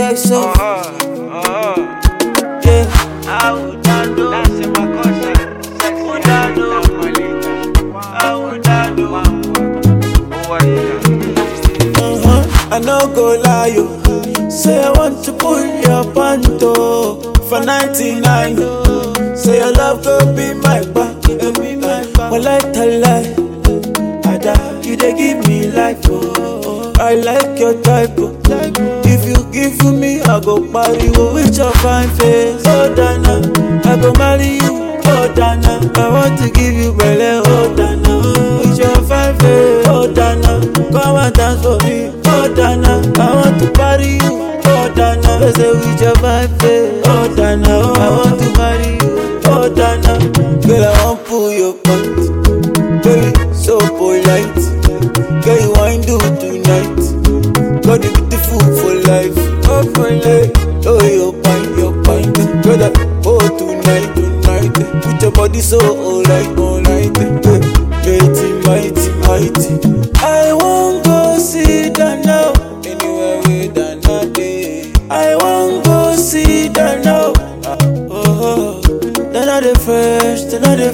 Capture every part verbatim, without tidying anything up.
guys so Uh-huh, uh-huh. yeah. I would not know. That's in my conscience. Sexy. Would not know. I would not know. Uh-huh. I no go lie you. Say I want to pull your panto for ninety-nine. Say your love go be my back, go be my back. Well I tell lie, Ada, you dey give me life oh. I like your type oh. If you give me, I go party with your fine face. Oh Dana, I go marry you. Oh Dana, I want to give you belly. Oh Dana, with your fine face. Oh Dana, come and dance for me. Oh Dana, I want to party you. Oh Dana, I say with your fine face. Oh Dana, oh, I want to marry you. Oh Dana, girl I want pull your part. Baby, so polite. Girl you want do tonight. God is beautiful for life. Oh for life. Oh your pint, your pint. Girl that oh tonight, tonight. Put your body so alright, alright. Mighty, mighty, mighty. I won't go see that now. Anywhere with Dana day. I won't go see that now. Oh, Dana the fresh, Dana the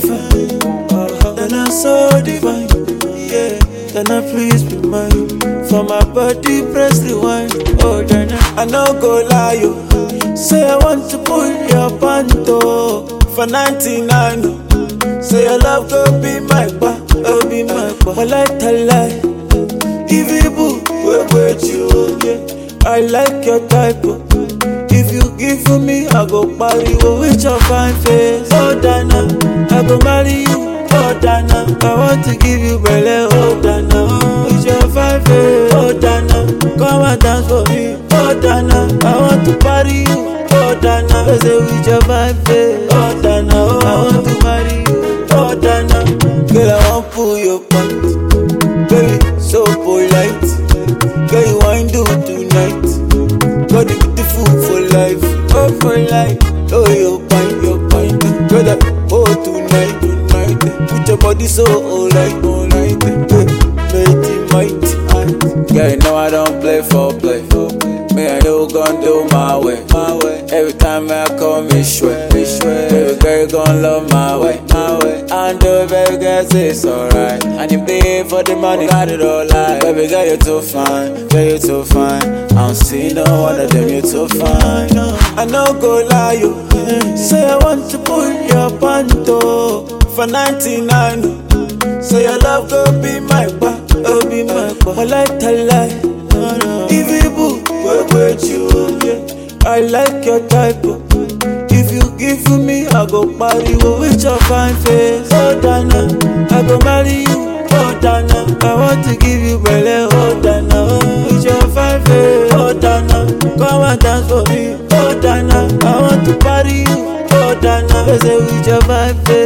fine. Dana so divine. Yeah, Dana please be mine. For my body press the wine. Oh Dana, I no go lie you. Say I want to pull your panto for ninety-nine. Say your love go be my back, go be my back. Well I tell lie, if you boo, wait wait you yeah. I like your type oh. If you give me, I go party with your fine face. Oh Dana, I go marry you. Oh Dana, I want to give you belly. Oh Dana, with your fine face. Oh Dana, come and dance for me. Oh Dana, I want to party you. Oh Dana, I say with your fine face. Oh Dana, oh, I want to marry you. Oh Dana, girl I want pull your pants. Baby, so polite. Girl you want do tonight. God is beautiful for life. Oh for life. Oh your pint, your pint. Girl that oh tonight, tonight. Put your body so alright, alright. Mighty, mighty. Yeah, you know I don't play for play. Me I know gon' do my way, my way. Every time I call me sweat, me sweat. Baby girl you gon' love my way, my way. I do it, baby girl, say it's alright. And you pay for the money, got it all right. Baby girl you too fine, girl you too fine. I don't see no one of them, you too fine. No. I no go lie you. Say I want to pull your panto for ninety-nine. Say your love go be my back, go be my back. Well I tell lie. If you boo, wait wait you yeah. I like your type oh. If you give me, I go party with your fine face. Oh Dana, I go marry you. Oh Dana, I want to give you belly. Oh Dana, with your fine face. Oh Dana, come and dance for me. Oh Dana, I want to party you. Oh Dana, I say with your fine face.